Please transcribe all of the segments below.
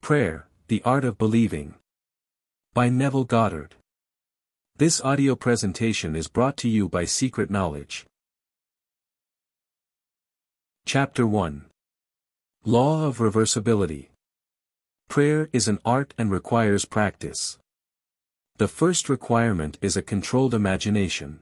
Prayer, The Art of Believing. By Neville Goddard. This audio presentation is brought to you by Secret Knowledge. Chapter 1. Law of Reversibility. Prayer is an art and requires practice. The first requirement is a controlled imagination.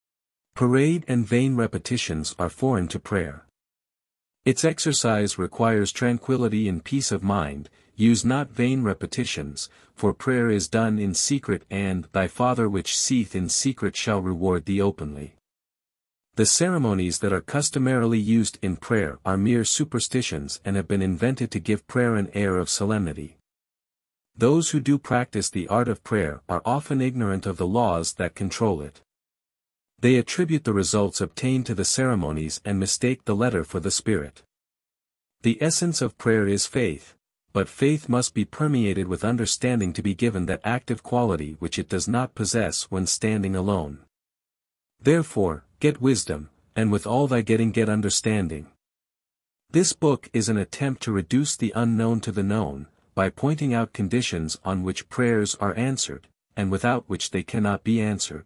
Parade and vain repetitions are foreign to prayer. Its exercise requires tranquility and peace of mind. Use not vain repetitions, for prayer is done in secret, and thy Father which seeth in secret shall reward thee openly. The ceremonies that are customarily used in prayer are mere superstitions and have been invented to give prayer an air of solemnity. Those who do practice the art of prayer are often ignorant of the laws that control it. They attribute the results obtained to the ceremonies and mistake the letter for the spirit. The essence of prayer is faith. But faith must be permeated with understanding to be given that active quality which it does not possess when standing alone. Therefore, get wisdom, and with all thy getting get understanding. This book is an attempt to reduce the unknown to the known, by pointing out conditions on which prayers are answered, and without which they cannot be answered.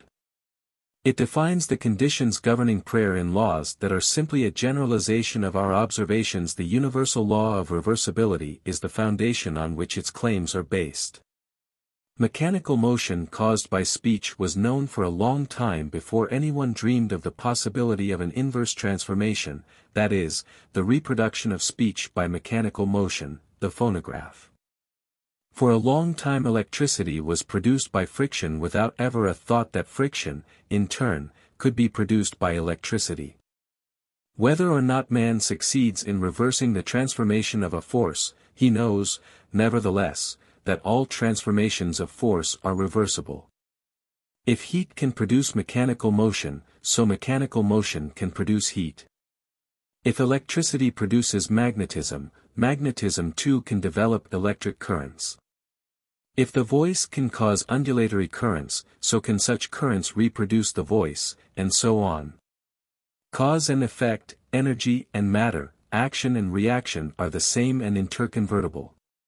It defines the conditions governing prayer in laws that are simply a generalization of our observations. The universal law of reversibility is the foundation on which its claims are based. Mechanical motion caused by speech was known for a long time before anyone dreamed of the possibility of an inverse transformation, that is, the reproduction of speech by mechanical motion, the phonograph. For a long time electricity was produced by friction without ever a thought that friction, in turn, could be produced by electricity. Whether or not man succeeds in reversing the transformation of a force, he knows, nevertheless, that all transformations of force are reversible. If heat can produce mechanical motion, so mechanical motion can produce heat. If electricity produces magnetism, magnetism too can develop electric currents. If the voice can cause undulatory currents, so can such currents reproduce the voice, and so on. Cause and effect, energy and matter, action and reaction are the same and interconvertible.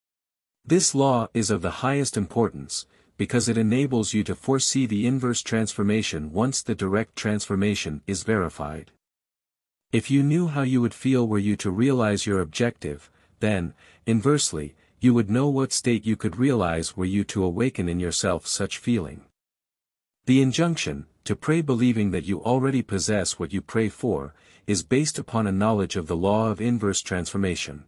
This law is of the highest importance, because it enables you to foresee the inverse transformation once the direct transformation is verified. If you knew how you would feel were you to realize your objective, then, inversely, you would know what state you could realize were you to awaken in yourself such feeling. The injunction, to pray believing that you already possess what you pray for, is based upon a knowledge of the law of inverse transformation.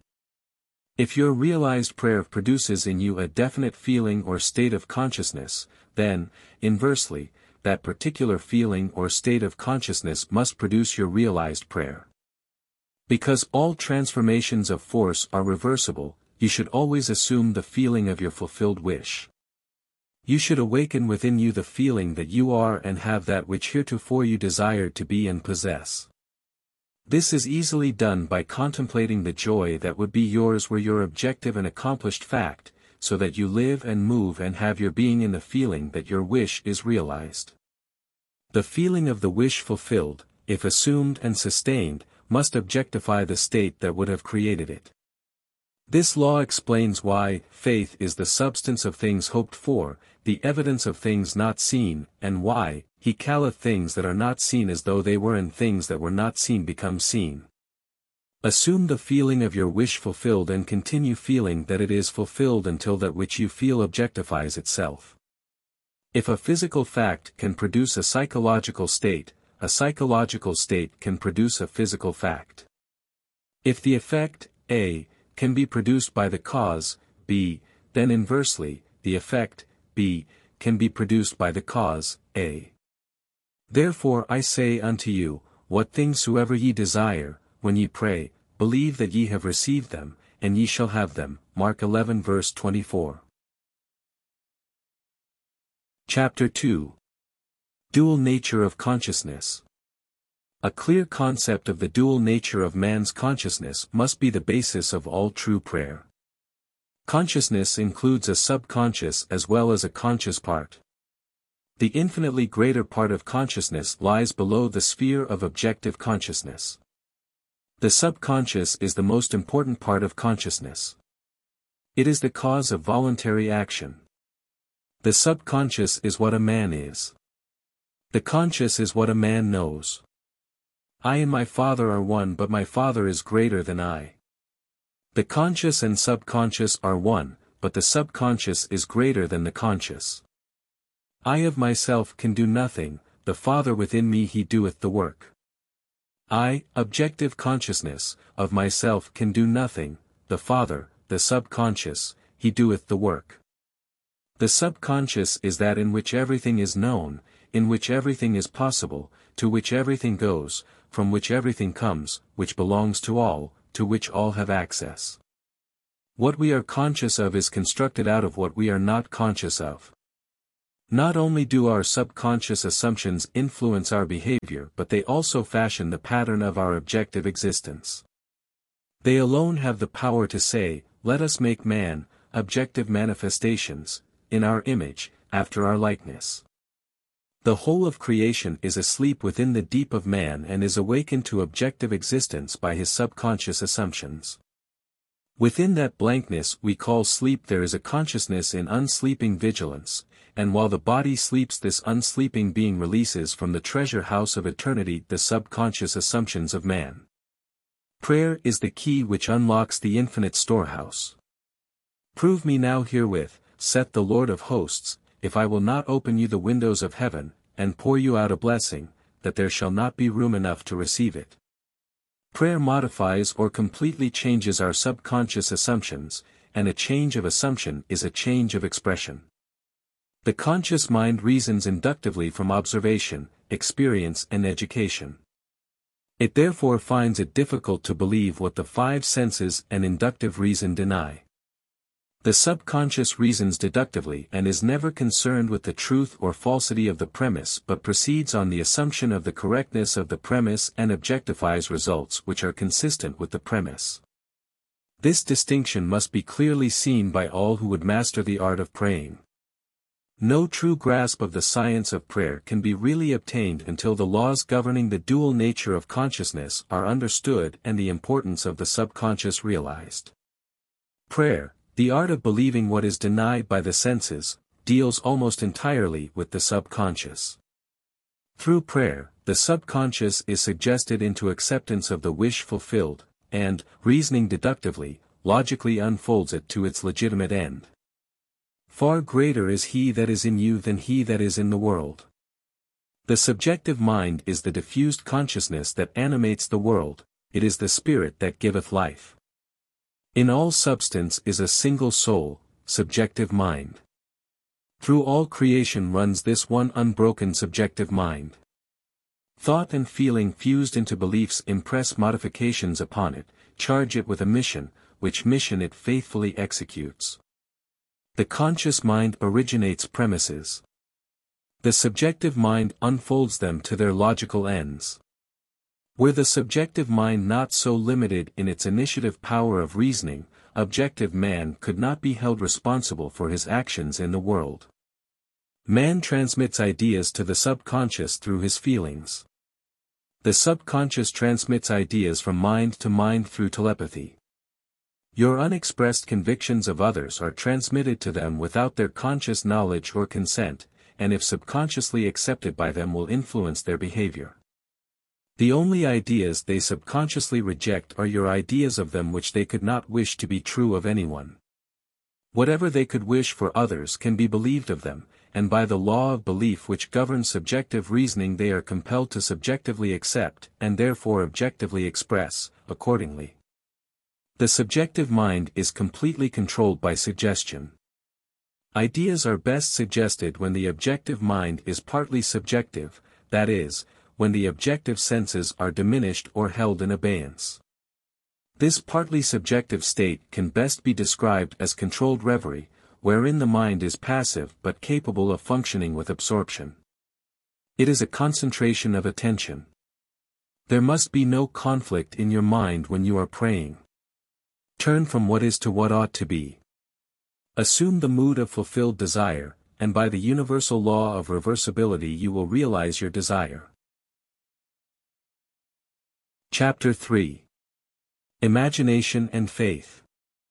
If your realized prayer produces in you a definite feeling or state of consciousness, then, inversely, that particular feeling or state of consciousness must produce your realized prayer. Because all transformations of force are reversible, you should always assume the feeling of your fulfilled wish. You should awaken within you the feeling that you are and have that which heretofore you desired to be and possess. This is easily done by contemplating the joy that would be yours were your objective an accomplished fact, so that you live and move and have your being in the feeling that your wish is realized. The feeling of the wish fulfilled, if assumed and sustained, must objectify the state that would have created it. This law explains why faith is the substance of things hoped for, the evidence of things not seen, and why he calleth things that are not seen as though they were, and things that were not seen become seen. Assume the feeling of your wish fulfilled and continue feeling that it is fulfilled until that which you feel objectifies itself. If a physical fact can produce a psychological state can produce a physical fact. If the effect, A, can be produced by the cause, B, then inversely, the effect, B, can be produced by the cause, A. Therefore I say unto you, what things soever ye desire, when ye pray, believe that ye have received them, and ye shall have them. Mark 11 verse 24. Chapter 2. Dual Nature of Consciousness. A clear concept of the dual nature of man's consciousness must be the basis of all true prayer. Consciousness includes a subconscious as well as a conscious part. The infinitely greater part of consciousness lies below the sphere of objective consciousness. The subconscious is the most important part of consciousness. It is the cause of voluntary action. The subconscious is what a man is. The conscious is what a man knows. I and my Father are one, but my Father is greater than I. The conscious and subconscious are one, but the subconscious is greater than the conscious. I of myself can do nothing, the Father within me he doeth the work. I, objective consciousness, of myself can do nothing, the Father, the subconscious, he doeth the work. The subconscious is that in which everything is known, in which everything is possible, to which everything goes, from which everything comes, which belongs to all, to which all have access. What we are conscious of is constructed out of what we are not conscious of. Not only do our subconscious assumptions influence our behavior, but they also fashion the pattern of our objective existence. They alone have the power to say, let us make man, objective manifestations, in our image, after our likeness. The whole of creation is asleep within the deep of man and is awakened to objective existence by his subconscious assumptions. Within that blankness we call sleep there is a consciousness in unsleeping vigilance, and while the body sleeps this unsleeping being releases from the treasure house of eternity the subconscious assumptions of man. Prayer is the key which unlocks the infinite storehouse. Prove me now herewith, saith the Lord of hosts, if I will not open you the windows of heaven, and pour you out a blessing, that there shall not be room enough to receive it. Prayer modifies or completely changes our subconscious assumptions, and a change of assumption is a change of expression. The conscious mind reasons inductively from observation, experience and education. It therefore finds it difficult to believe what the five senses and inductive reason deny. The subconscious reasons deductively and is never concerned with the truth or falsity of the premise but proceeds on the assumption of the correctness of the premise and objectifies results which are consistent with the premise. This distinction must be clearly seen by all who would master the art of praying. No true grasp of the science of prayer can be really obtained until the laws governing the dual nature of consciousness are understood and the importance of the subconscious realized. Prayer, the art of believing what is denied by the senses, deals almost entirely with the subconscious. Through prayer, the subconscious is suggested into acceptance of the wish fulfilled, and, reasoning deductively, logically unfolds it to its legitimate end. Far greater is he that is in you than he that is in the world. The subjective mind is the diffused consciousness that animates the world, it is the spirit that giveth life. In all substance is a single soul, subjective mind. Through all creation runs this one unbroken subjective mind. Thought and feeling fused into beliefs impress modifications upon it, charge it with a mission, which mission it faithfully executes. The conscious mind originates premises. The subjective mind unfolds them to their logical ends. Were the subjective mind not so limited in its initiative power of reasoning, objective man could not be held responsible for his actions in the world. Man transmits ideas to the subconscious through his feelings. The subconscious transmits ideas from mind to mind through telepathy. Your unexpressed convictions of others are transmitted to them without their conscious knowledge or consent, and if subconsciously accepted by them will influence their behavior. The only ideas they subconsciously reject are your ideas of them which they could not wish to be true of anyone. Whatever they could wish for others can be believed of them, and by the law of belief which governs subjective reasoning they are compelled to subjectively accept and therefore objectively express, accordingly. The subjective mind is completely controlled by suggestion. Ideas are best suggested when the objective mind is partly subjective, that is, when the objective senses are diminished or held in abeyance. This partly subjective state can best be described as controlled reverie, wherein the mind is passive but capable of functioning with absorption. It is a concentration of attention. There must be no conflict in your mind when you are praying. Turn from what is to what ought to be. Assume the mood of fulfilled desire, and by the universal law of reversibility you will realize your desire. Chapter 3. Imagination and Faith.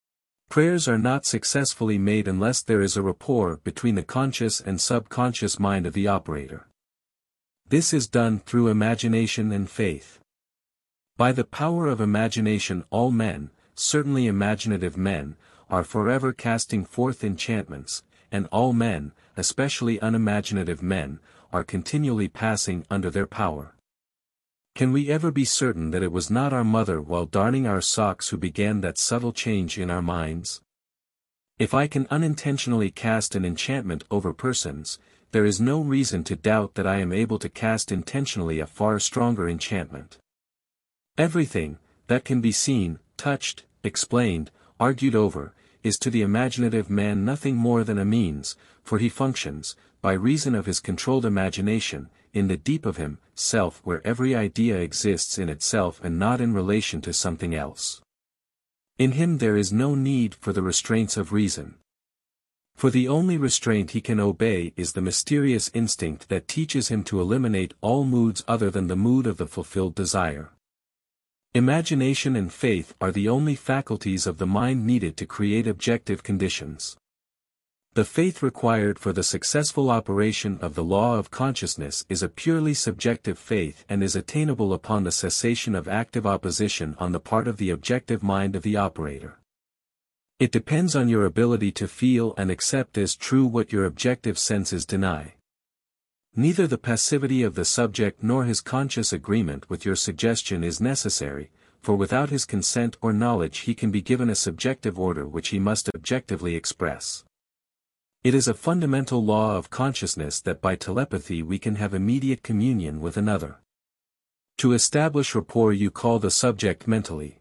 Prayers are not successfully made unless there is a rapport between the conscious and subconscious mind of the operator. This is done through imagination and faith. By the power of imagination all men, certainly imaginative men, are forever casting forth enchantments, and all men, especially unimaginative men, are continually passing under their power. Can we ever be certain that it was not our mother while darning our socks who began that subtle change in our minds? If I can unintentionally cast an enchantment over persons, there is no reason to doubt that I am able to cast intentionally a far stronger enchantment. Everything, that can be seen, touched, explained, argued over, is to the imaginative man nothing more than a means, for he functions, by reason of his controlled imagination, in the deep of himself where every idea exists in itself and not in relation to something else. In him there is no need for the restraints of reason. For the only restraint he can obey is the mysterious instinct that teaches him to eliminate all moods other than the mood of the fulfilled desire. Imagination and faith are the only faculties of the mind needed to create objective conditions. The faith required for the successful operation of the law of consciousness is a purely subjective faith and is attainable upon the cessation of active opposition on the part of the objective mind of the operator. It depends on your ability to feel and accept as true what your objective senses deny. Neither the passivity of the subject nor his conscious agreement with your suggestion is necessary, for without his consent or knowledge he can be given a subjective order which he must objectively express. It is a fundamental law of consciousness that by telepathy we can have immediate communion with another. To establish rapport you call the subject mentally.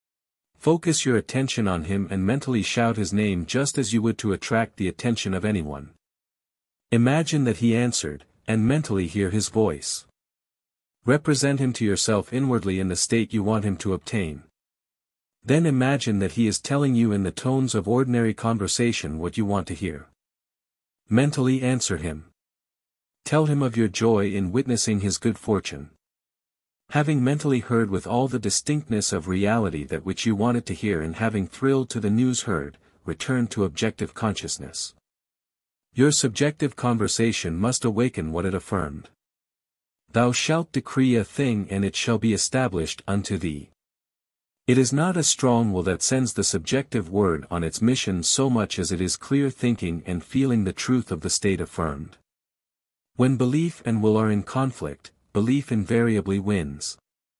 Focus your attention on him and mentally shout his name just as you would to attract the attention of anyone. Imagine that he answered, and mentally hear his voice. Represent him to yourself inwardly in the state you want him to obtain. Then imagine that he is telling you in the tones of ordinary conversation what you want to hear. Mentally answer him. Tell him of your joy in witnessing his good fortune. Having mentally heard with all the distinctness of reality that which you wanted to hear and having thrilled to the news heard, return to objective consciousness. Your subjective conversation must awaken what it affirmed. Thou shalt decree a thing and it shall be established unto thee. It is not a strong will that sends the subjective word on its mission so much as it is clear thinking and feeling the truth of the state affirmed. When belief and will are in conflict, belief invariably wins.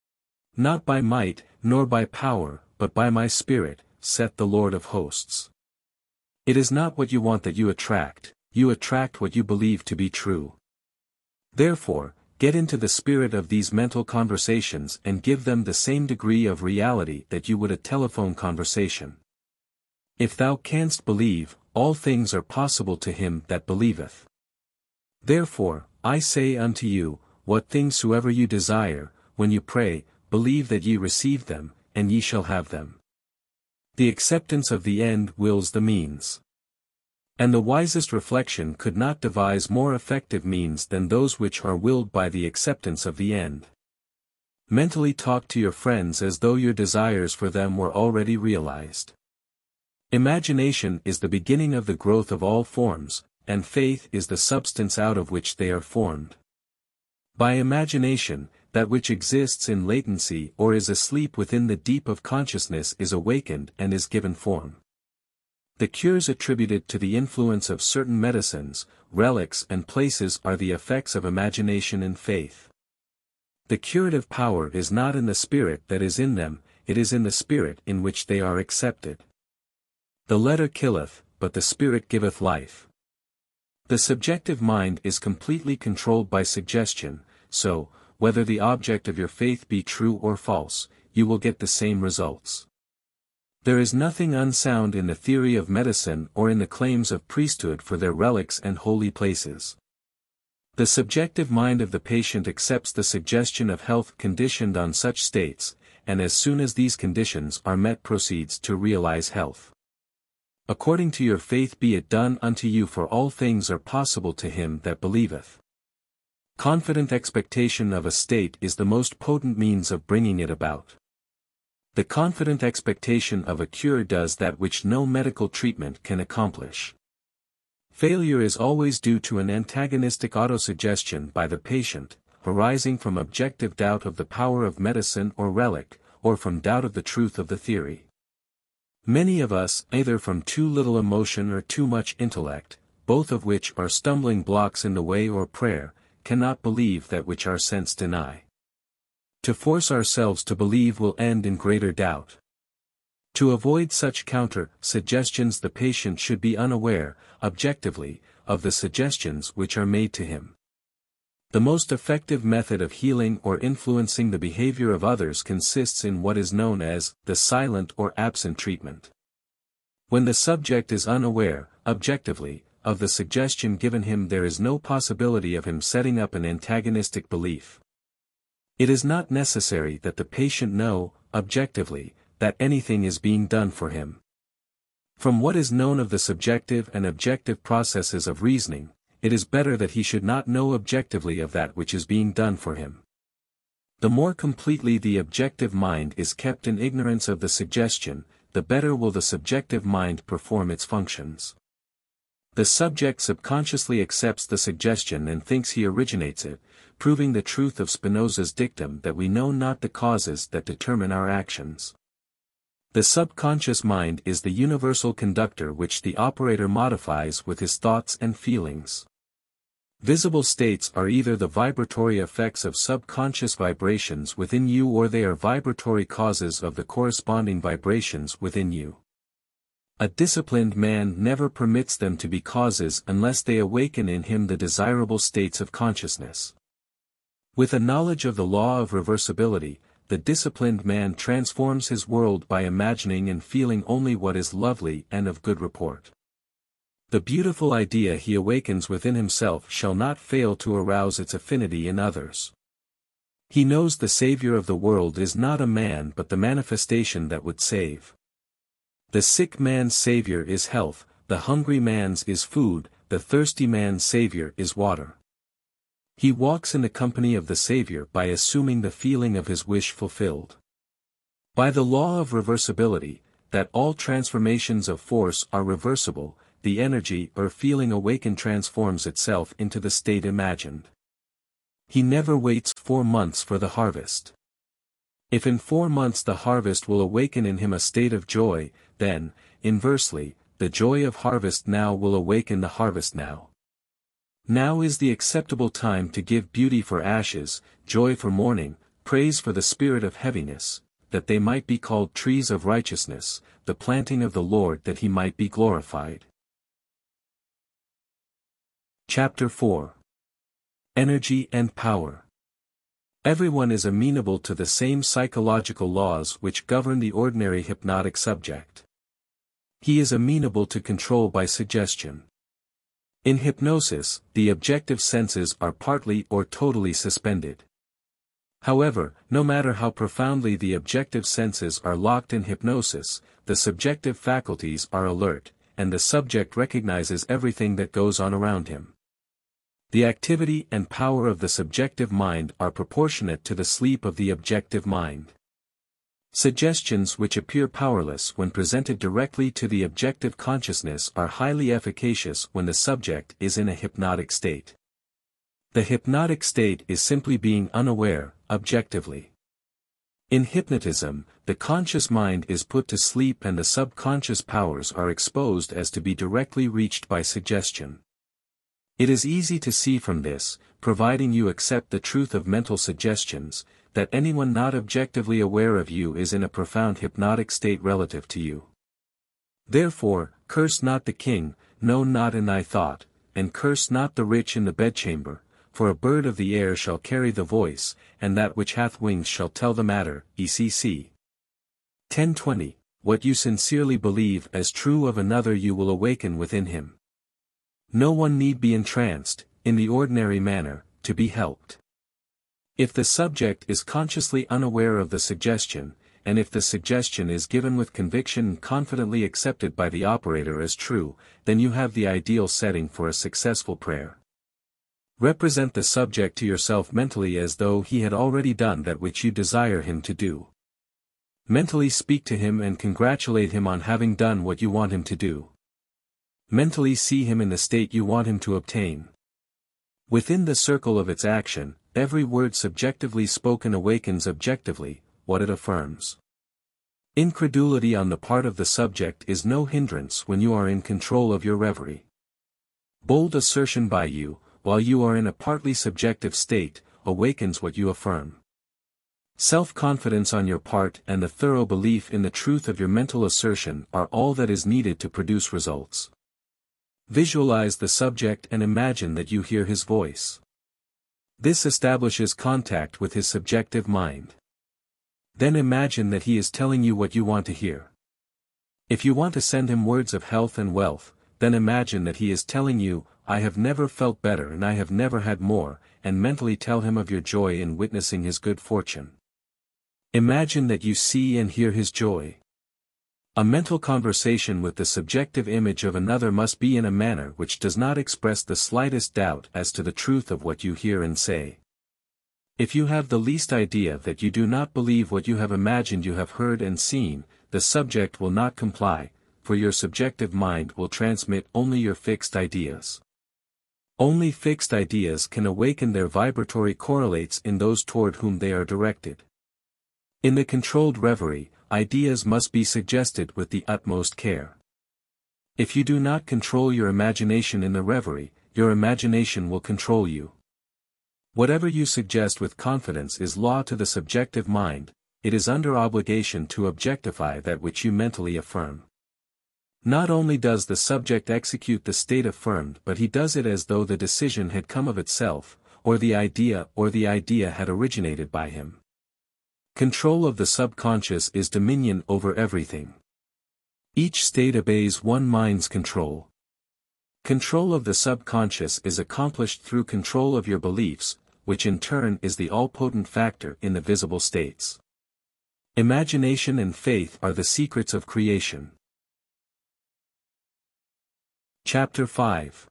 Not by might, nor by power, but by my spirit, saith the Lord of hosts. It is not what you want that you attract what you believe to be true. Therefore, get into the spirit of these mental conversations and give them the same degree of reality that you would a telephone conversation. If thou canst believe, all things are possible to him that believeth. Therefore, I say unto you, what things soever you desire, when you pray, believe that ye receive them, and ye shall have them. The acceptance of the end wills the means. And the wisest reflection could not devise more effective means than those which are willed by the acceptance of the end. Mentally talk to your friends as though your desires for them were already realized. Imagination is the beginning of the growth of all forms, and faith is the substance out of which they are formed. By imagination, that which exists in latency or is asleep within the deep of consciousness is awakened and is given form. The cures attributed to the influence of certain medicines, relics and places are the effects of imagination and faith. The curative power is not in the spirit that is in them, it is in the spirit in which they are accepted. The letter killeth, but the spirit giveth life. The subjective mind is completely controlled by suggestion, so, whether the object of your faith be true or false, you will get the same results. There is nothing unsound in the theory of medicine or in the claims of priesthood for their relics and holy places. The subjective mind of the patient accepts the suggestion of health conditioned on such states, and as soon as these conditions are met proceeds to realize health. According to your faith be it done unto you, for all things are possible to him that believeth. Confident expectation of a state is the most potent means of bringing it about. The confident expectation of a cure does that which no medical treatment can accomplish. Failure is always due to an antagonistic autosuggestion by the patient, arising from objective doubt of the power of medicine or relic, or from doubt of the truth of the theory. Many of us, either from too little emotion or too much intellect, both of which are stumbling blocks in the way or prayer, cannot believe that which our sense deny. To force ourselves to believe will end in greater doubt. To avoid such counter-suggestions the patient should be unaware, objectively, of the suggestions which are made to him. The most effective method of healing or influencing the behavior of others consists in what is known as the silent or absent treatment. When the subject is unaware, objectively, of the suggestion given him, there is no possibility of him setting up an antagonistic belief. It is not necessary that the patient know, objectively, that anything is being done for him. From what is known of the subjective and objective processes of reasoning, it is better that he should not know objectively of that which is being done for him. The more completely the objective mind is kept in ignorance of the suggestion, the better will the subjective mind perform its functions. The subject subconsciously accepts the suggestion and thinks he originates it, proving the truth of Spinoza's dictum that we know not the causes that determine our actions. The subconscious mind is the universal conductor which the operator modifies with his thoughts and feelings. Visible states are either the vibratory effects of subconscious vibrations within you, or they are vibratory causes of the corresponding vibrations within you. A disciplined man never permits them to be causes unless they awaken in him the desirable states of consciousness. With a knowledge of the law of reversibility, the disciplined man transforms his world by imagining and feeling only what is lovely and of good report. The beautiful idea he awakens within himself shall not fail to arouse its affinity in others. He knows the Savior of the world is not a man but the manifestation that would save. The sick man's Savior is health, the hungry man's is food, the thirsty man's Savior is water. He walks in the company of the Savior by assuming the feeling of his wish fulfilled. By the law of reversibility, that all transformations of force are reversible, the energy or feeling awakened transforms itself into the state imagined. He never waits 4 months for the harvest. If in 4 months the harvest will awaken in him a state of joy, then, inversely, the joy of harvest now will awaken the harvest now. Now is the acceptable time to give beauty for ashes, joy for mourning, praise for the spirit of heaviness, that they might be called trees of righteousness, the planting of the Lord, that he might be glorified. Chapter 4. Energy and Power. Everyone is amenable to the same psychological laws which govern the ordinary hypnotic subject. He is amenable to control by suggestion. In hypnosis, the objective senses are partly or totally suspended. However, no matter how profoundly the objective senses are locked in hypnosis, the subjective faculties are alert, and the subject recognizes everything that goes on around him. The activity and power of the subjective mind are proportionate to the sleep of the objective mind. Suggestions which appear powerless when presented directly to the objective consciousness are highly efficacious when the subject is in a hypnotic state. The hypnotic state is simply being unaware, objectively. In hypnotism, the conscious mind is put to sleep and the subconscious powers are exposed as to be directly reached by suggestion. It is easy to see from this, providing you accept the truth of mental suggestions, that anyone not objectively aware of you is in a profound hypnotic state relative to you. Therefore, curse not the king, no not in thy thought, and curse not the rich in the bedchamber, for a bird of the air shall carry the voice, and that which hath wings shall tell the matter, ECC. 10:20. What you sincerely believe as true of another you will awaken within him. No one need be entranced, in the ordinary manner, to be helped. If the subject is consciously unaware of the suggestion, and if the suggestion is given with conviction and confidently accepted by the operator as true, then you have the ideal setting for a successful prayer. Represent the subject to yourself mentally as though he had already done that which you desire him to do. Mentally speak to him and congratulate him on having done what you want him to do. Mentally see him in the state you want him to obtain. Within the circle of its action, every word subjectively spoken awakens objectively what it affirms. Incredulity on the part of the subject is no hindrance when you are in control of your reverie. Bold assertion by you, while you are in a partly subjective state, awakens what you affirm. Self-confidence on your part and the thorough belief in the truth of your mental assertion are all that is needed to produce results. Visualize the subject and imagine that you hear his voice. This establishes contact with his subjective mind. Then imagine that he is telling you what you want to hear. If you want to send him words of health and wealth, then imagine that he is telling you, "I have never felt better and I have never had more," and mentally tell him of your joy in witnessing his good fortune. Imagine that you see and hear his joy. A mental conversation with the subjective image of another must be in a manner which does not express the slightest doubt as to the truth of what you hear and say. If you have the least idea that you do not believe what you have imagined you have heard and seen, the subject will not comply, for your subjective mind will transmit only your fixed ideas. Only fixed ideas can awaken their vibratory correlates in those toward whom they are directed. In the controlled reverie, ideas must be suggested with the utmost care. If you do not control your imagination in the reverie, your imagination will control you. Whatever you suggest with confidence is law to the subjective mind, it is under obligation to objectify that which you mentally affirm. Not only does the subject execute the state affirmed, but he does it as though the decision had come of itself, or the idea had originated by him. Control of the subconscious is dominion over everything. Each state obeys one mind's control. Control of the subconscious is accomplished through control of your beliefs, which in turn is the all-potent factor in the visible states. Imagination and faith are the secrets of creation. Chapter 5.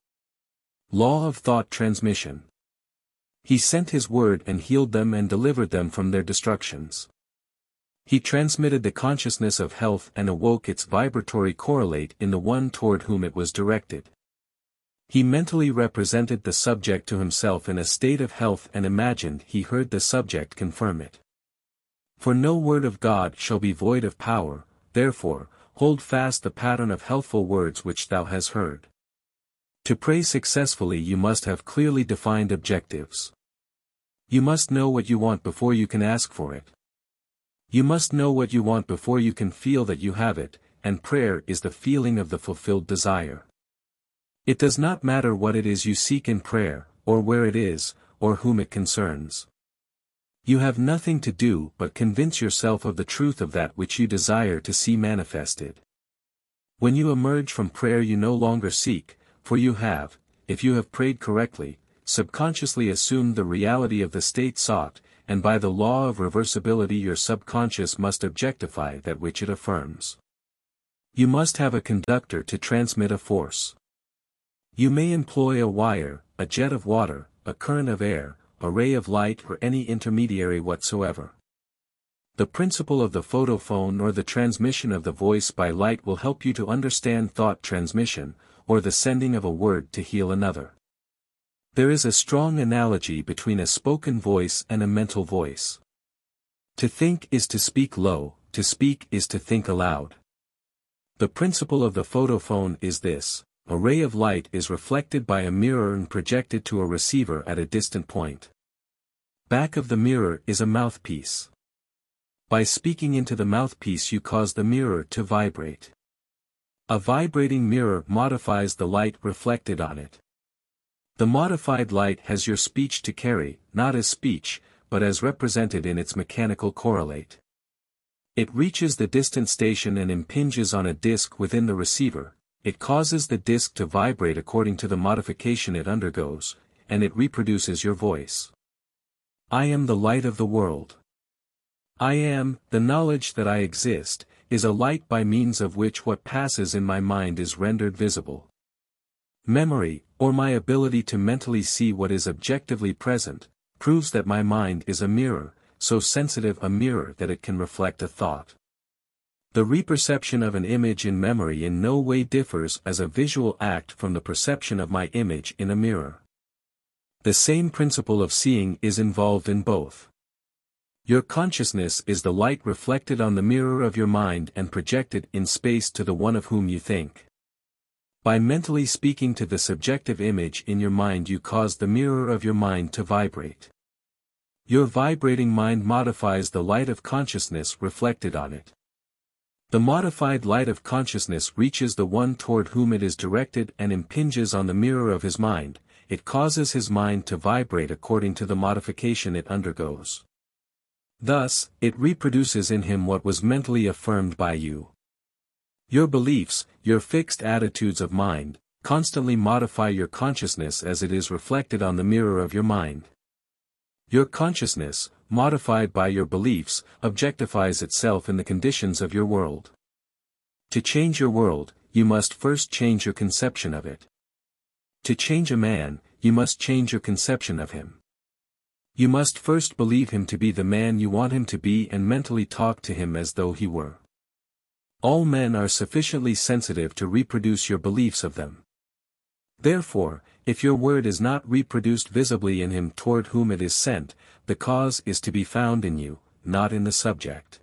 Law of Thought Transmission. He sent his word and healed them and delivered them from their destructions. He transmitted the consciousness of health and awoke its vibratory correlate in the one toward whom it was directed. He mentally represented the subject to himself in a state of health and imagined he heard the subject confirm it. For no word of God shall be void of power, therefore, hold fast the pattern of healthful words which thou hast heard. To pray successfully you must have clearly defined objectives. You must know what you want before you can ask for it. You must know what you want before you can feel that you have it, and prayer is the feeling of the fulfilled desire. It does not matter what it is you seek in prayer, or where it is, or whom it concerns. You have nothing to do but convince yourself of the truth of that which you desire to see manifested. When you emerge from prayer you no longer seek, for you have, if you have prayed correctly, subconsciously assumed the reality of the state sought, and by the law of reversibility your subconscious must objectify that which it affirms. You must have a conductor to transmit a force. You may employ a wire, a jet of water, a current of air, a ray of light or any intermediary whatsoever. The principle of the photophone or the transmission of the voice by light will help you to understand thought transmission, or the sending of a word to heal another. There is a strong analogy between a spoken voice and a mental voice. To think is to speak low, to speak is to think aloud. The principle of the photophone is this: a ray of light is reflected by a mirror and projected to a receiver at a distant point. Back of the mirror is a mouthpiece. By speaking into the mouthpiece you cause the mirror to vibrate. A vibrating mirror modifies the light reflected on it. The modified light has your speech to carry, not as speech, but as represented in its mechanical correlate. It reaches the distant station and impinges on a disc within the receiver. It causes the disc to vibrate according to the modification it undergoes, and it reproduces your voice. I am the light of the world. I am, the knowledge that I exist, is a light by means of which what passes in my mind is rendered visible. Memory, or my ability to mentally see what is objectively present, proves that my mind is a mirror, so sensitive a mirror that it can reflect a thought. The reperception of an image in memory in no way differs as a visual act from the perception of my image in a mirror. The same principle of seeing is involved in both. Your consciousness is the light reflected on the mirror of your mind and projected in space to the one of whom you think. By mentally speaking to the subjective image in your mind, you cause the mirror of your mind to vibrate. Your vibrating mind modifies the light of consciousness reflected on it. The modified light of consciousness reaches the one toward whom it is directed and impinges on the mirror of his mind. It causes his mind to vibrate according to the modification it undergoes. Thus, it reproduces in him what was mentally affirmed by you. Your beliefs, your fixed attitudes of mind, constantly modify your consciousness as it is reflected on the mirror of your mind. Your consciousness, modified by your beliefs, objectifies itself in the conditions of your world. To change your world, you must first change your conception of it. To change a man, you must change your conception of him. You must first believe him to be the man you want him to be and mentally talk to him as though he were. All men are sufficiently sensitive to reproduce your beliefs of them. Therefore, if your word is not reproduced visibly in him toward whom it is sent, the cause is to be found in you, not in the subject.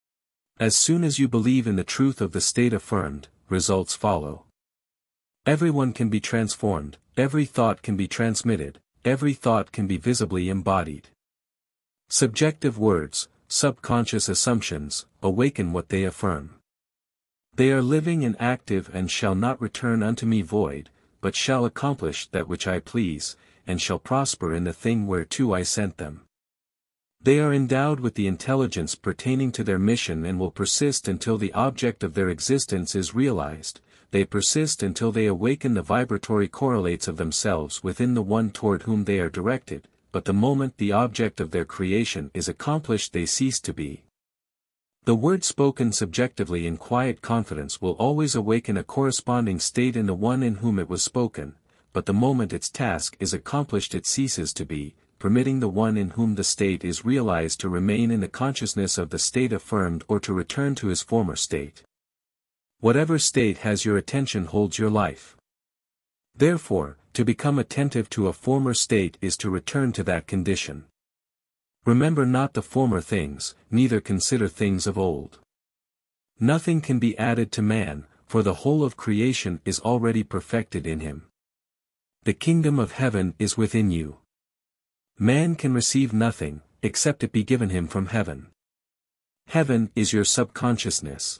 As soon as you believe in the truth of the state affirmed, results follow. Everyone can be transformed, every thought can be transmitted, every thought can be visibly embodied. Subjective words, subconscious assumptions, awaken what they affirm. They are living and active and shall not return unto me void, but shall accomplish that which I please, and shall prosper in the thing whereto I sent them. They are endowed with the intelligence pertaining to their mission and will persist until the object of their existence is realized. They persist until they awaken the vibratory correlates of themselves within the one toward whom they are directed, but the moment the object of their creation is accomplished they cease to be. The word spoken subjectively in quiet confidence will always awaken a corresponding state in the one in whom it was spoken, but the moment its task is accomplished it ceases to be, permitting the one in whom the state is realized to remain in the consciousness of the state affirmed or to return to his former state. Whatever state has your attention holds your life. Therefore, to become attentive to a former state is to return to that condition. Remember not the former things, neither consider things of old. Nothing can be added to man, for the whole of creation is already perfected in him. The kingdom of heaven is within you. Man can receive nothing, except it be given him from heaven. Heaven is your subconsciousness.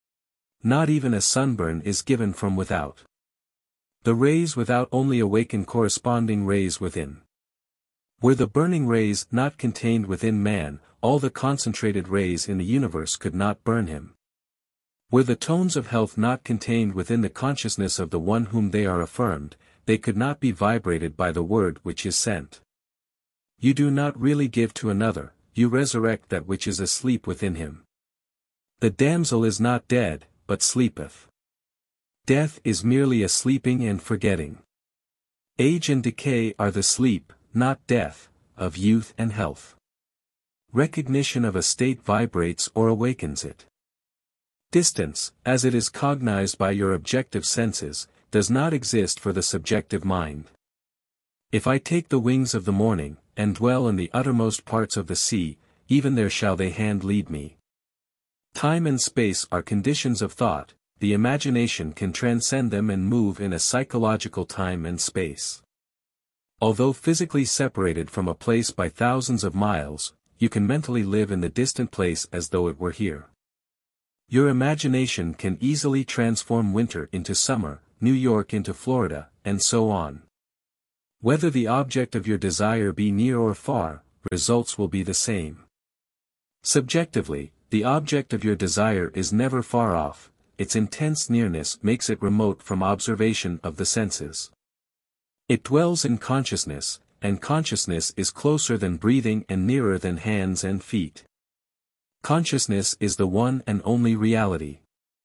Not even a sunburn is given from without. The rays without only awaken corresponding rays within. Were the burning rays not contained within man, all the concentrated rays in the universe could not burn him. Were the tones of health not contained within the consciousness of the one whom they are affirmed, they could not be vibrated by the word which is sent. You do not really give to another, you resurrect that which is asleep within him. The damsel is not dead, but sleepeth. Death is merely a sleeping and forgetting. Age and decay are the sleep, not death, of youth and health. Recognition of a state vibrates or awakens it. Distance, as it is cognized by your objective senses, does not exist for the subjective mind. If I take the wings of the morning, and dwell in the uttermost parts of the sea, even there shall they hand lead me. Time and space are conditions of thought, the imagination can transcend them and move in a psychological time and space. Although physically separated from a place by thousands of miles, you can mentally live in the distant place as though it were here. Your imagination can easily transform winter into summer, New York into Florida, and so on. Whether the object of your desire be near or far, results will be the same. Subjectively, the object of your desire is never far off, its intense nearness makes it remote from observation of the senses. It dwells in consciousness, and consciousness is closer than breathing and nearer than hands and feet. Consciousness is the one and only reality.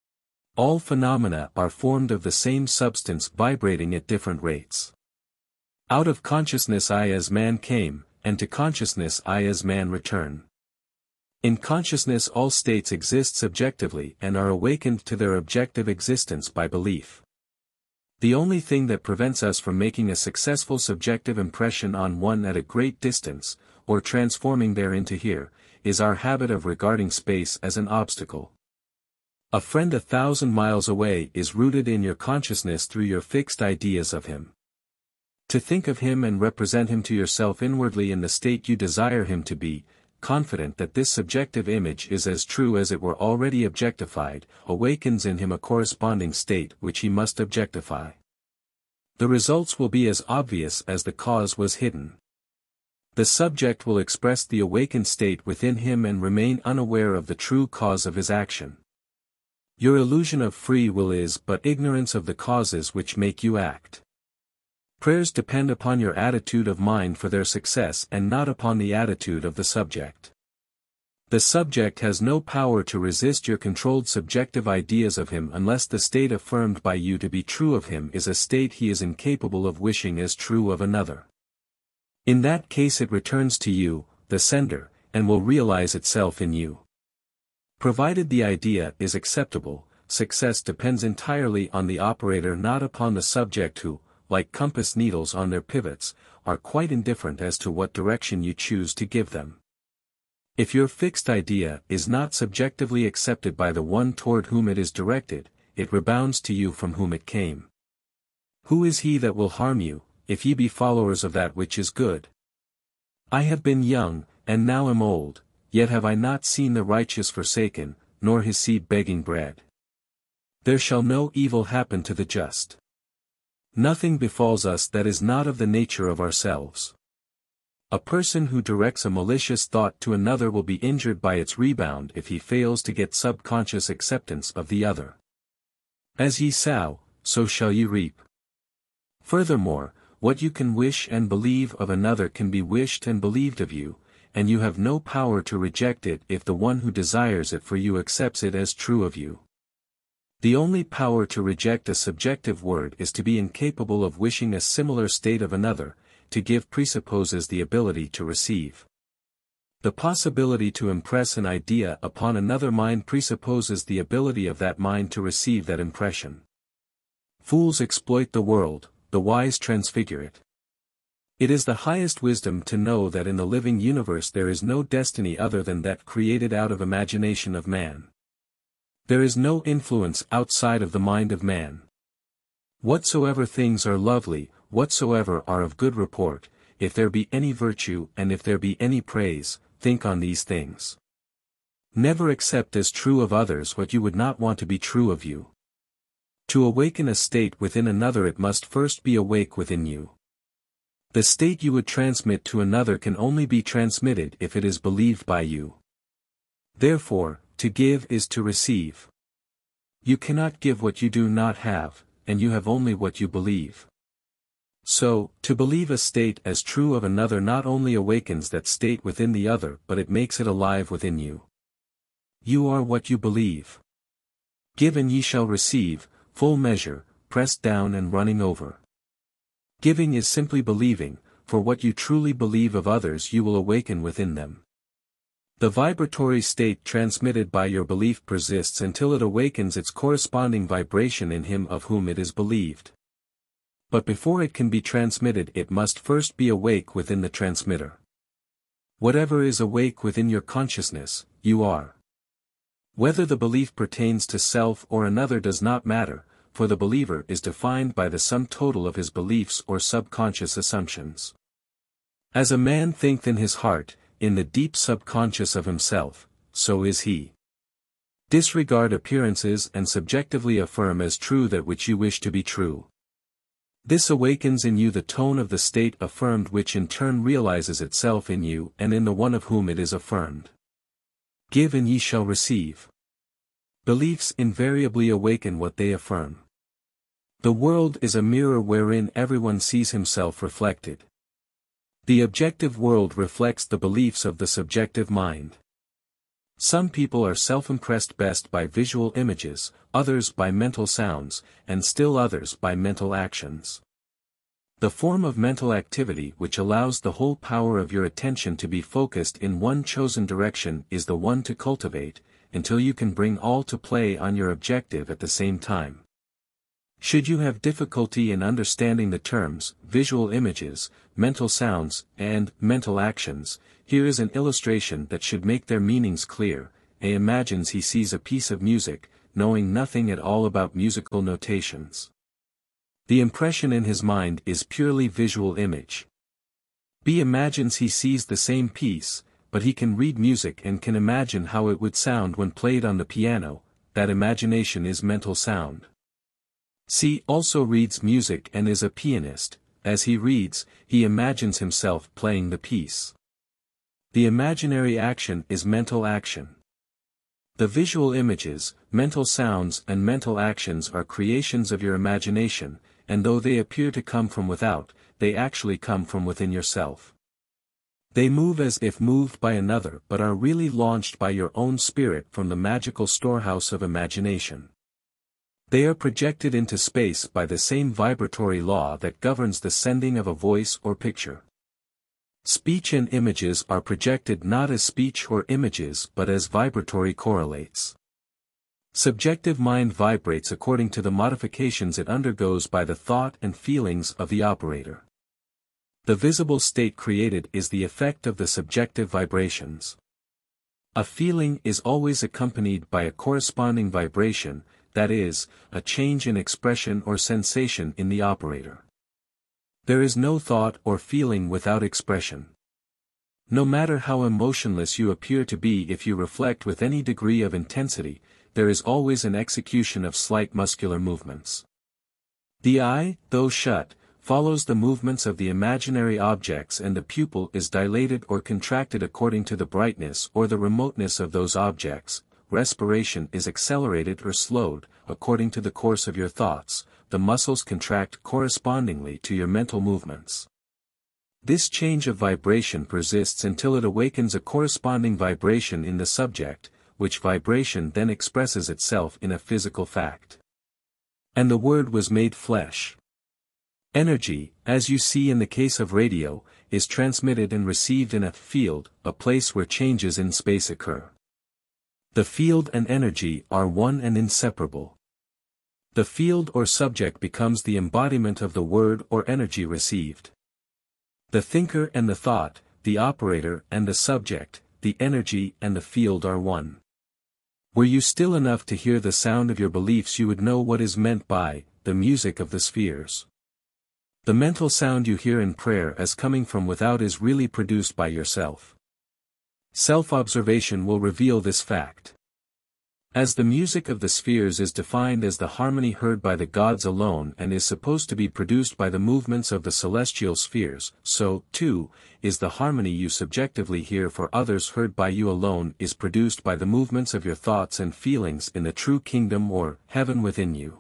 All phenomena are formed of the same substance vibrating at different rates. Out of consciousness I as man came, and to consciousness I as man return. In consciousness all states exist subjectively and are awakened to their objective existence by belief. The only thing that prevents us from making a successful subjective impression on one at a great distance, or transforming there into here, is our habit of regarding space as an obstacle. A friend 1,000 miles away is rooted in your consciousness through your fixed ideas of him. To think of him and represent him to yourself inwardly in the state you desire him to be, confident that this subjective image is as true as it were already objectified, awakens in him a corresponding state which he must objectify. The results will be as obvious as the cause was hidden. The subject will express the awakened state within him and remain unaware of the true cause of his action. Your illusion of free will is but ignorance of the causes which make you act. Prayers depend upon your attitude of mind for their success and not upon the attitude of the subject. The subject has no power to resist your controlled subjective ideas of him unless the state affirmed by you to be true of him is a state he is incapable of wishing as true of another. In that case it returns to you, the sender, and will realize itself in you. Provided the idea is acceptable, success depends entirely on the operator, not upon the subject who, like compass needles on their pivots, are quite indifferent as to what direction you choose to give them. If your fixed idea is not subjectively accepted by the one toward whom it is directed, it rebounds to you from whom it came. Who is he that will harm you, if ye be followers of that which is good? I have been young, and now am old, yet have I not seen the righteous forsaken, nor his seed begging bread. There shall no evil happen to the just. Nothing befalls us that is not of the nature of ourselves. A person who directs a malicious thought to another will be injured by its rebound if he fails to get subconscious acceptance of the other. As ye sow, so shall ye reap. Furthermore, what you can wish and believe of another can be wished and believed of you, and you have no power to reject it if the one who desires it for you accepts it as true of you. The only power to reject a subjective word is to be incapable of wishing a similar state of another. To give presupposes the ability to receive. The possibility to impress an idea upon another mind presupposes the ability of that mind to receive that impression. Fools exploit the world, the wise transfigure it. It is the highest wisdom to know that in the living universe there is no destiny other than that created out of imagination of man. There is no influence outside of the mind of man. Whatsoever things are lovely, whatsoever are of good report, if there be any virtue and if there be any praise, think on these things. Never accept as true of others what you would not want to be true of you. To awaken a state within another it must first be awake within you. The state you would transmit to another can only be transmitted if it is believed by you. Therefore, to give is to receive. You cannot give what you do not have, and you have only what you believe. So, to believe a state as true of another not only awakens that state within the other but it makes it alive within you. You are what you believe. Give and ye shall receive, full measure, pressed down and running over. Giving is simply believing, for what you truly believe of others you will awaken within them. The vibratory state transmitted by your belief persists until it awakens its corresponding vibration in him of whom it is believed. But before it can be transmitted it must first be awake within the transmitter. Whatever is awake within your consciousness, you are. Whether the belief pertains to self or another does not matter, for the believer is defined by the sum total of his beliefs or subconscious assumptions. As a man thinketh in his heart, in the deep subconscious of himself, so is he. Disregard appearances and subjectively affirm as true that which you wish to be true. This awakens in you the tone of the state affirmed, which in turn realizes itself in you and in the one of whom it is affirmed. Give and ye shall receive. Beliefs invariably awaken what they affirm. The world is a mirror wherein everyone sees himself reflected. The objective world reflects the beliefs of the subjective mind. Some people are self-impressed best by visual images, others by mental sounds, and still others by mental actions. The form of mental activity which allows the whole power of your attention to be focused in one chosen direction is the one to cultivate, until you can bring all to play on your objective at the same time. Should you have difficulty in understanding the terms, visual images, mental sounds, and mental actions, here is an illustration that should make their meanings clear. A imagines he sees a piece of music, knowing nothing at all about musical notations. The impression in his mind is purely visual image. B imagines he sees the same piece, but he can read music and can imagine how it would sound when played on the piano. That imagination is mental sound. C also reads music and is a pianist. As he reads, he imagines himself playing the piece. The imaginary action is mental action. The visual images, mental sounds and mental actions are creations of your imagination, and though they appear to come from without, they actually come from within yourself. They move as if moved by another but are really launched by your own spirit from the magical storehouse of imagination. They are projected into space by the same vibratory law that governs the sending of a voice or picture. Speech and images are projected not as speech or images but as vibratory correlates. Subjective mind vibrates according to the modifications it undergoes by the thought and feelings of the operator. The visible state created is the effect of the subjective vibrations. A feeling is always accompanied by a corresponding vibration, that is, a change in expression or sensation in the operator. There is no thought or feeling without expression. No matter how emotionless you appear to be, if you reflect with any degree of intensity, there is always an execution of slight muscular movements. The eye, though shut, follows the movements of the imaginary objects, and the pupil is dilated or contracted according to the brightness or the remoteness of those objects. Respiration is accelerated or slowed, according to the course of your thoughts. The muscles contract correspondingly to your mental movements. This change of vibration persists until it awakens a corresponding vibration in the subject, which vibration then expresses itself in a physical fact. And the Word was made flesh. Energy, as you see in the case of radio, is transmitted and received in a field, a place where changes in space occur. The field and energy are one and inseparable. The field or subject becomes the embodiment of the word or energy received. The thinker and the thought, the operator and the subject, the energy and the field are one. Were you still enough to hear the sound of your beliefs, you would know what is meant by the music of the spheres. The mental sound you hear in prayer as coming from without is really produced by yourself. Self-observation will reveal this fact. As the music of the spheres is defined as the harmony heard by the gods alone and is supposed to be produced by the movements of the celestial spheres, so, too, is the harmony you subjectively hear for others heard by you alone is produced by the movements of your thoughts and feelings in the true kingdom or heaven within you.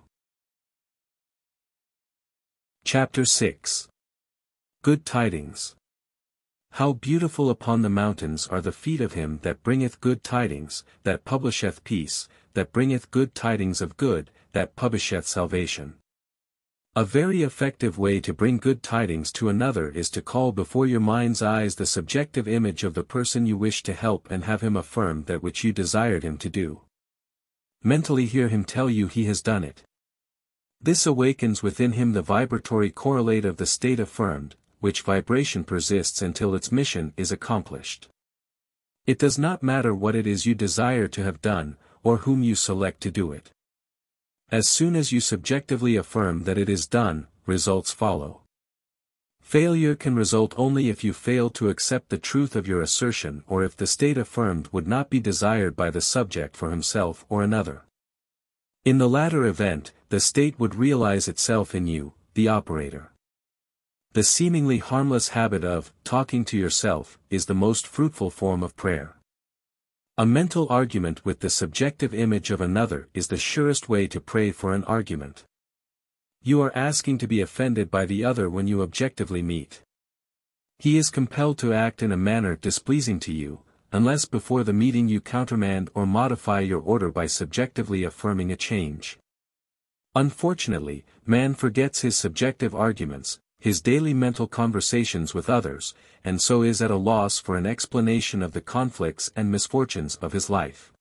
Chapter 6. Good Tidings. How beautiful upon the mountains are the feet of him that bringeth good tidings, that publisheth peace, that bringeth good tidings of good, that publisheth salvation. A very effective way to bring good tidings to another is to call before your mind's eyes the subjective image of the person you wish to help and have him affirm that which you desired him to do. Mentally hear him tell you he has done it. This awakens within him the vibratory correlate of the state affirmed, which vibration persists until its mission is accomplished. It does not matter what it is you desire to have done, or whom you select to do it. As soon as you subjectively affirm that it is done, results follow. Failure can result only if you fail to accept the truth of your assertion or if the state affirmed would not be desired by the subject for himself or another. In the latter event, the state would realize itself in you, the operator. The seemingly harmless habit of talking to yourself is the most fruitful form of prayer. A mental argument with the subjective image of another is the surest way to pray for an argument. You are asking to be offended by the other when you objectively meet. He is compelled to act in a manner displeasing to you, unless before the meeting you countermand or modify your order by subjectively affirming a change. Unfortunately, man forgets his subjective arguments, his daily mental conversations with others, and so is at a loss for an explanation of the conflicts and misfortunes of his life.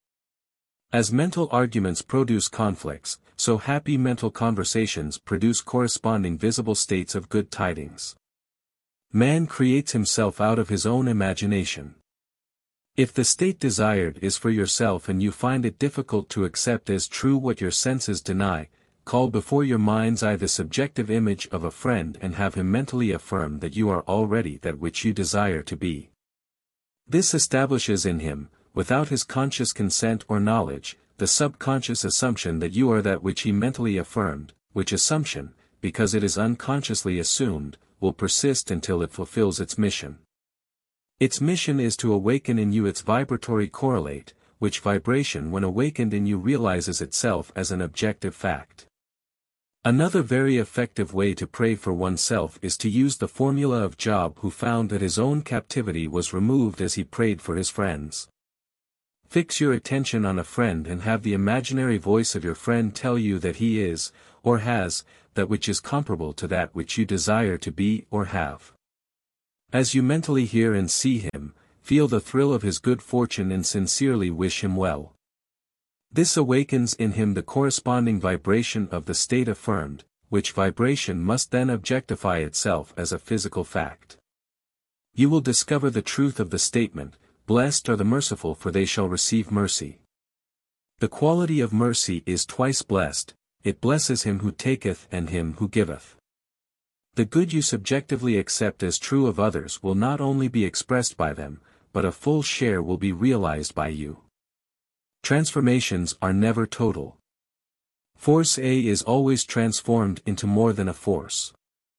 As mental arguments produce conflicts, so happy mental conversations produce corresponding visible states of good tidings. Man creates himself out of his own imagination. If the state desired is for yourself and you find it difficult to accept as true what your senses deny, call before your mind's eye the subjective image of a friend and have him mentally affirm that you are already that which you desire to be. This establishes in him, without his conscious consent or knowledge, the subconscious assumption that you are that which he mentally affirmed, which assumption, because it is unconsciously assumed, will persist until it fulfills its mission. Its mission is to awaken in you its vibratory correlate, which vibration when awakened in you realizes itself as an objective fact. Another very effective way to pray for oneself is to use the formula of Job, who found that his own captivity was removed as he prayed for his friends. Fix your attention on a friend and have the imaginary voice of your friend tell you that he is, or has, that which is comparable to that which you desire to be or have. As you mentally hear and see him, feel the thrill of his good fortune and sincerely wish him well. This awakens in him the corresponding vibration of the state affirmed, which vibration must then objectify itself as a physical fact. You will discover the truth of the statement, "Blessed are the merciful, for they shall receive mercy." The quality of mercy is twice blessed, it blesses him who taketh and him who giveth. The good you subjectively accept as true of others will not only be expressed by them, but a full share will be realized by you. Transformations are never total. Force A is always transformed into more than a force.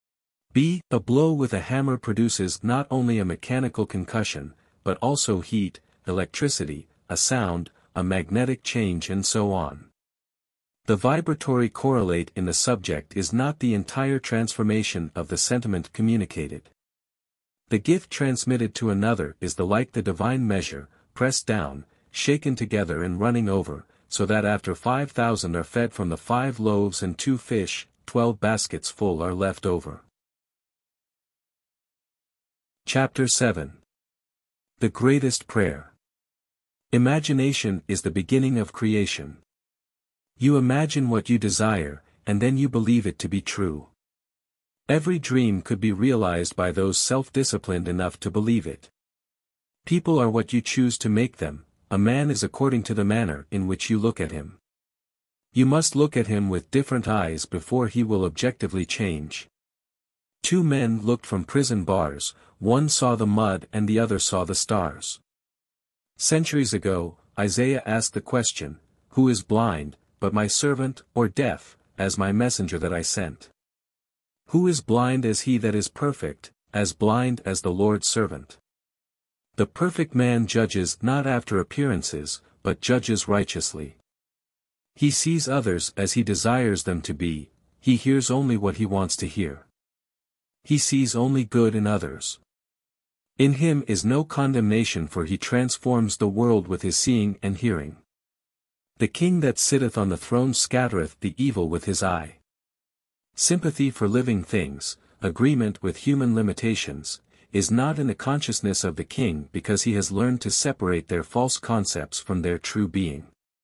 B. A blow with a hammer produces not only a mechanical concussion, but also heat, electricity, a sound, a magnetic change, and so on. The vibratory correlate in the subject is not the entire transformation of the sentiment communicated. The gift transmitted to another is like the divine measure, pressed down, shaken together and running over, so that after 5,000 are fed from the 5 loaves and 2 fish, 12 baskets full are left over. Chapter 7. The Greatest Prayer. Imagination is the beginning of creation. You imagine what you desire, and then you believe it to be true. Every dream could be realized by those self-disciplined enough to believe it. People are what you choose to make them, a man is according to the manner in which you look at him. You must look at him with different eyes before he will objectively change. 2 men looked from prison bars, one saw the mud and the other saw the stars. Centuries ago, Isaiah asked the question, "Who is blind, but my servant, or deaf, as my messenger that I sent? Who is blind as he that is perfect, as blind as the Lord's servant?" The perfect man judges not after appearances, but judges righteously. He sees others as he desires them to be, he hears only what he wants to hear. He sees only good in others. In him is no condemnation, for he transforms the world with his seeing and hearing. The king that sitteth on the throne scattereth the evil with his eye. Sympathy for living things, agreement with human limitations, is not in the consciousness of the king because he has learned to separate their false concepts from their true being.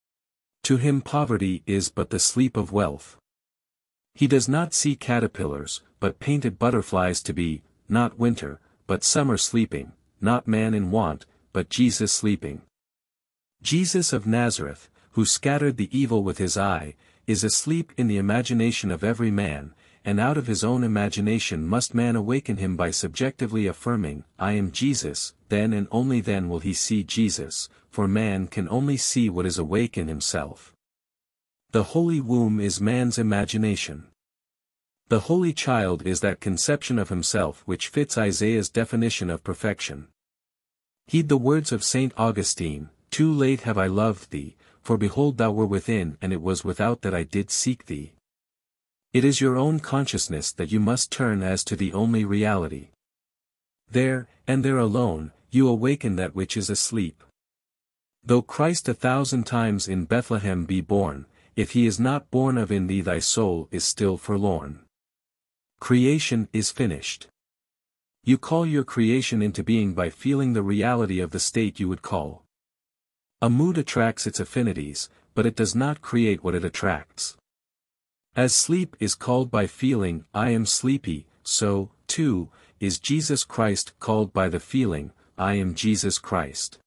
To him poverty is but the sleep of wealth. He does not see caterpillars, but painted butterflies to be, not winter, but summer sleeping, not man in want, but Jesus sleeping. Jesus of Nazareth, who scattered the evil with his eye, is asleep in the imagination of every man, and out of his own imagination must man awaken him by subjectively affirming, "I am Jesus," then and only then will he see Jesus, for man can only see what is awake in himself. The holy womb is man's imagination. The holy child is that conception of himself which fits Isaiah's definition of perfection. Heed the words of St. Augustine, "Too late have I loved thee, for behold thou were within and it was without that I did seek thee." It is your own consciousness that you must turn as to the only reality. There, and there alone, you awaken that which is asleep. Though Christ 1,000 times in Bethlehem be born, if he is not born of in thee thy soul is still forlorn. Creation is finished. You call your creation into being by feeling the reality of the state you would call. A mood attracts its affinities, but it does not create what it attracts. As sleep is called by feeling, I am sleepy, so, too, is Jesus Christ called by the feeling, I am Jesus Christ.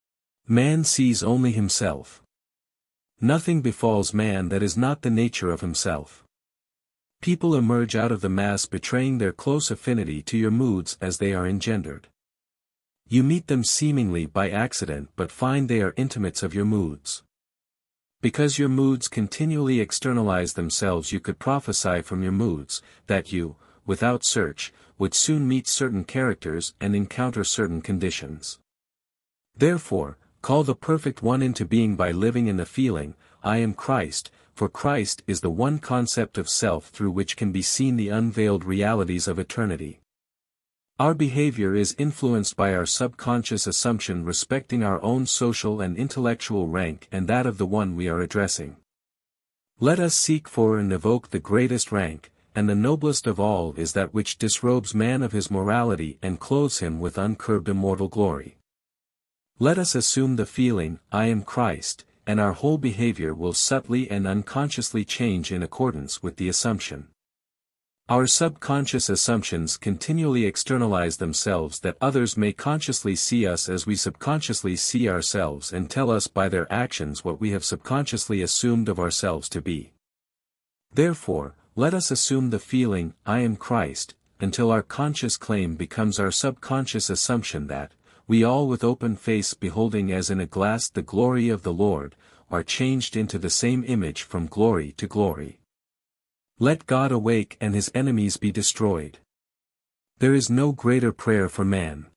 Man sees only himself. Nothing befalls man that is not the nature of himself. People emerge out of the mass betraying their close affinity to your moods as they are engendered. You meet them seemingly by accident but find they are intimates of your moods. Because your moods continually externalize themselves, you could prophesy from your moods, that you, without search, would soon meet certain characters and encounter certain conditions. Therefore, call the Perfect One into being by living in the feeling, I am Christ, for Christ is the one concept of self through which can be seen the unveiled realities of eternity. Our behavior is influenced by our subconscious assumption respecting our own social and intellectual rank and that of the one we are addressing. Let us seek for and evoke the greatest rank, and the noblest of all is that which disrobes man of his morality and clothes him with uncurbed immortal glory. Let us assume the feeling, I am Christ, and our whole behavior will subtly and unconsciously change in accordance with the assumption. Our subconscious assumptions continually externalize themselves that others may consciously see us as we subconsciously see ourselves and tell us by their actions what we have subconsciously assumed of ourselves to be. Therefore, let us assume the feeling, I am Christ, until our conscious claim becomes our subconscious assumption that, we all with open face beholding as in a glass the glory of the Lord, are changed into the same image from glory to glory. Let God awake and his enemies be destroyed. There is no greater prayer for man.